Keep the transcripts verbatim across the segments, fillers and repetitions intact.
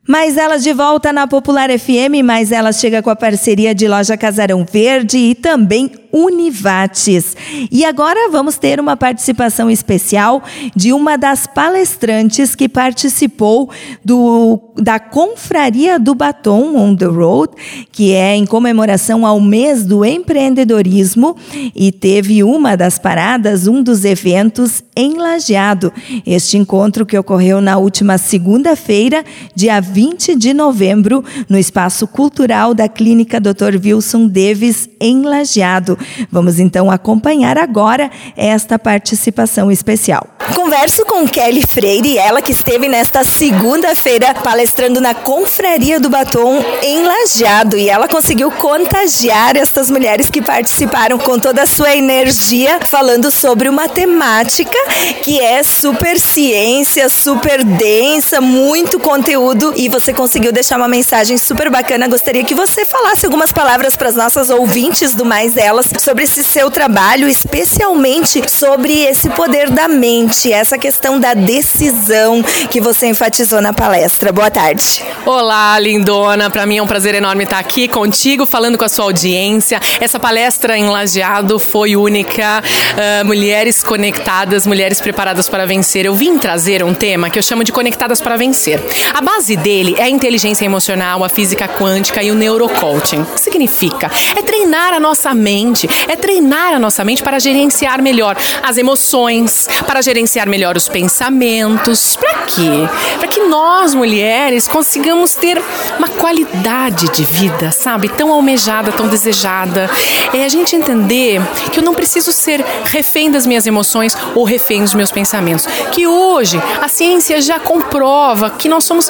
Mais Elas de volta na Popular F M, Mais Elas chega com a parceria de Loja Casarão Verde e também Univates. E agora vamos ter uma participação especial de uma das palestrantes que participou do, da Confraria do Batom on the Road, que é em comemoração ao mês do empreendedorismo, e teve uma das paradas, um dos eventos em Lajeado. Este encontro que ocorreu na última segunda-feira, dia vinte de novembro, no Espaço Cultural da Clínica doutor Wilson Davis, em Lajeado. Vamos então acompanhar agora esta participação especial. Converso com Kelly Freire, ela que esteve nesta segunda-feira palestrando na Confraria do Batom em Lajeado, e ela conseguiu contagiar estas mulheres que participaram com toda a sua energia, falando sobre uma temática que é super ciência, super densa, muito conteúdo, e você conseguiu deixar uma mensagem super bacana. Gostaria que você falasse algumas palavras para as nossas ouvintes do Mais Elas sobre esse seu trabalho, especialmente sobre esse poder da mente, essa questão da decisão que você enfatizou na palestra. Boa tarde. Olá, lindona. Para mim é um prazer enorme estar aqui contigo, falando com a sua audiência. Essa palestra em Lajeado foi única. Uh, mulheres conectadas, mulheres preparadas para vencer. Eu vim trazer um tema que eu chamo de Conectadas para Vencer. A base dele é a inteligência emocional, a física quântica e o neurocoaching. O que significa? É treinar a nossa mente, é treinar a nossa mente para gerenciar melhor as emoções, para gerenciar melhor os pensamentos. Para quê? Para que nós, mulheres, consigamos ter uma qualidade de vida, sabe? Tão almejada, tão desejada. É a gente entender que eu não preciso ser refém das minhas emoções ou refém dos meus pensamentos. Que hoje a ciência já comprova que nós somos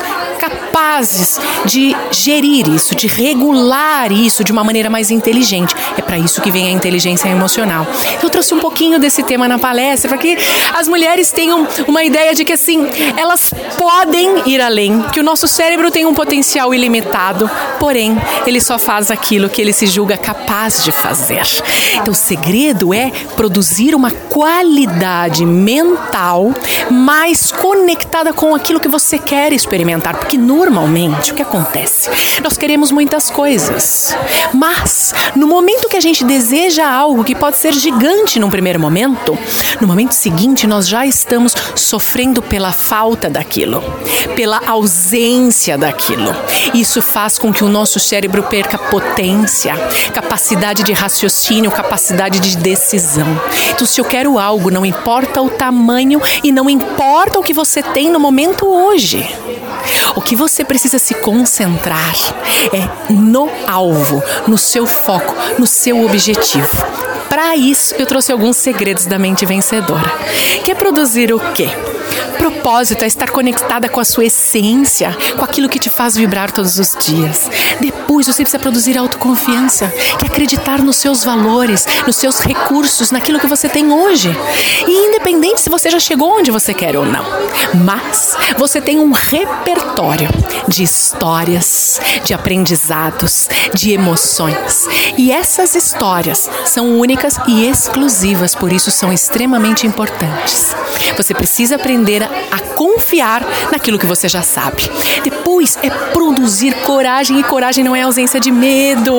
capazes de gerir isso, de regular isso de uma maneira mais inteligente. É para isso que vem a inteligência emocional. Eu trouxe um pouquinho desse tema na palestra para que as mulheres tenham uma ideia de que, assim, elas podem ir além, que o nosso cérebro tem um potencial ilimitado, porém, ele só faz aquilo que ele se julga capaz de fazer. Então, o segredo é produzir uma qualidade mental mais conectada com aquilo que você quer experimentar, porque normalmente o que acontece? Nós queremos muitas coisas, mas no momento que a gente deseja algo que pode ser gigante num primeiro momento, no momento seguinte nós já estamos sofrendo pela falta daquilo, pela ausência daquilo. Isso faz com que o nosso cérebro perca potência, capacidade de raciocínio, capacidade de decisão. Então, se eu quero algo, não importa o tamanho e não importa o que você tem no momento hoje. O que você precisa se concentrar é no alvo, no seu foco, no seu objetivo. Para isso, eu trouxe alguns segredos da mente vencedora. Que é produzir o quê? Propósito é estar conectada com a sua essência, com aquilo que te faz vibrar todos os dias. Depois você precisa produzir autoconfiança, que é acreditar nos seus valores, nos seus recursos, naquilo que você tem hoje. E independente se você já chegou onde você quer ou não, mas você tem um repertório de histórias, de aprendizados, de emoções. E essas histórias são únicas e exclusivas, por isso são extremamente importantes. Você precisa aprender a a confiar naquilo que você já sabe. Depois é produzir coragem, e coragem não é ausência de medo.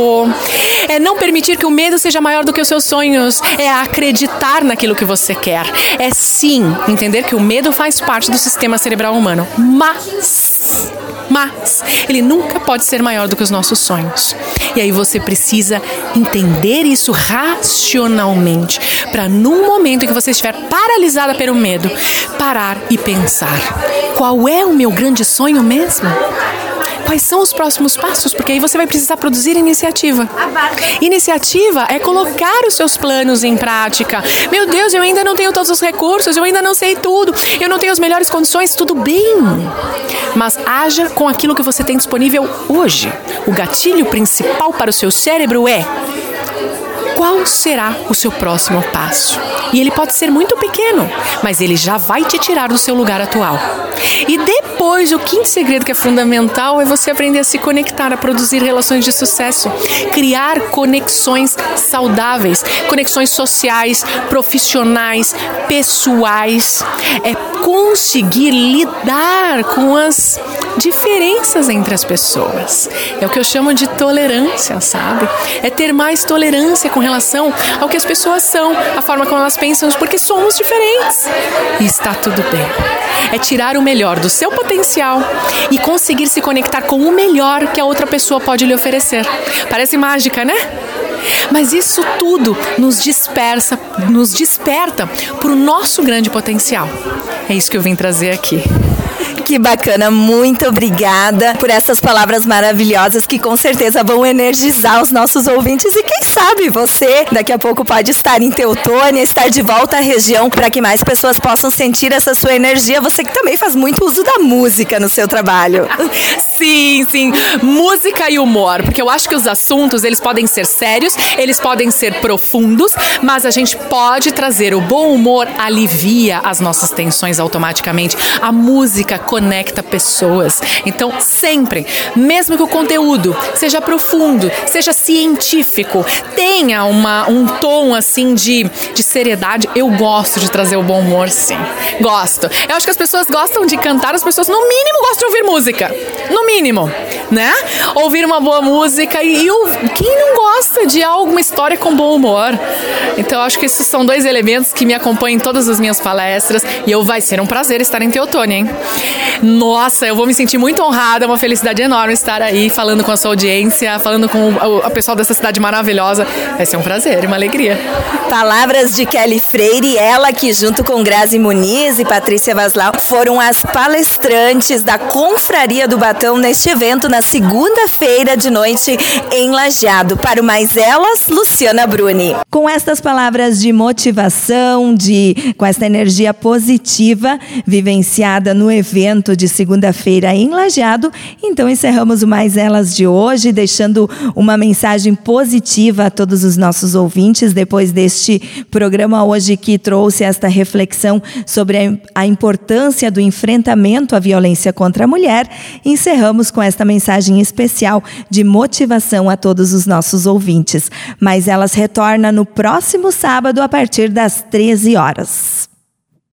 É não permitir que o medo seja maior do que os seus sonhos. É acreditar naquilo que você quer. É sim entender que o medo faz parte do sistema cerebral humano, mas... Mas ele nunca pode ser maior do que os nossos sonhos. E aí você precisa entender isso racionalmente, para num momento em que você estiver paralisada pelo medo, parar e pensar: qual é o meu grande sonho mesmo? Quais são os próximos passos? Porque aí você vai precisar produzir iniciativa. Iniciativa é colocar os seus planos em prática. Meu Deus, eu ainda não tenho todos os recursos, eu ainda não sei tudo, eu não tenho as melhores condições, tudo bem. Mas haja com aquilo que você tem disponível hoje. O gatilho principal para o seu cérebro é: qual será o seu próximo passo? E ele pode ser muito pequeno, mas ele já vai te tirar do seu lugar atual. E depois, o quinto segredo que é fundamental é você aprender a se conectar, a produzir relações de sucesso, criar conexões saudáveis, conexões sociais, profissionais, pessoais, é conseguir lidar com as diferenças entre as pessoas. É o que eu chamo de tolerância, sabe? É ter mais tolerância com relação ao que as pessoas são, a forma como elas pensam, porque somos diferentes. E está tudo bem. É tirar o melhor do seu potencial e conseguir se conectar com o melhor que a outra pessoa pode lhe oferecer. Parece mágica, né? Mas isso tudo nos dispersa, nos desperta para o nosso grande potencial. É isso que eu vim trazer aqui. Que bacana, muito obrigada por essas palavras maravilhosas que com certeza vão energizar os nossos ouvintes e quem sabe você daqui a pouco pode estar em Teutônia, estar de volta à região para que mais pessoas possam sentir essa sua energia, você que também faz muito uso da música no seu trabalho. Sim, sim, música e humor, porque eu acho que os assuntos eles podem ser sérios, eles podem ser profundos, mas a gente pode trazer o bom humor, alivia as nossas tensões automaticamente, a música conecta pessoas. Então, sempre, mesmo que o conteúdo seja profundo, seja científico, tenha uma, um tom assim de, de seriedade, eu gosto de trazer o bom humor, sim. Gosto. Eu acho que as pessoas gostam de cantar, as pessoas no mínimo gostam de ouvir música. No mínimo, né? Ouvir uma boa música e, e o, quem não gosta de alguma história com bom humor? Então, eu acho que esses são dois elementos que me acompanham em todas as minhas palestras e eu vai ser um prazer estar em Teutônia, hein? Nossa, eu vou me sentir muito honrada, é uma felicidade enorme estar aí falando com a sua audiência, falando com o, o pessoal dessa cidade maravilhosa. Vai ser um prazer, uma alegria. Palavras de Kelly Freire, ela que junto com Grazi Muniz e Patrícia Vaslau foram as palestrantes da Confraria do Batão neste evento na segunda-feira de noite em Lajeado. Para o Mais Elas, Luciana Bruni. Com estas palavras de motivação, de, com esta energia positiva vivenciada no evento de segunda-feira em Lajeado, então encerramos o Mais Elas de hoje, deixando uma mensagem positiva a todos os nossos ouvintes, depois deste programa hoje que trouxe esta reflexão sobre a importância do enfrentamento à violência contra a mulher. Encerramos com esta mensagem especial de motivação a todos os nossos ouvintes. Mas Elas retorna no próximo sábado a partir das treze horas.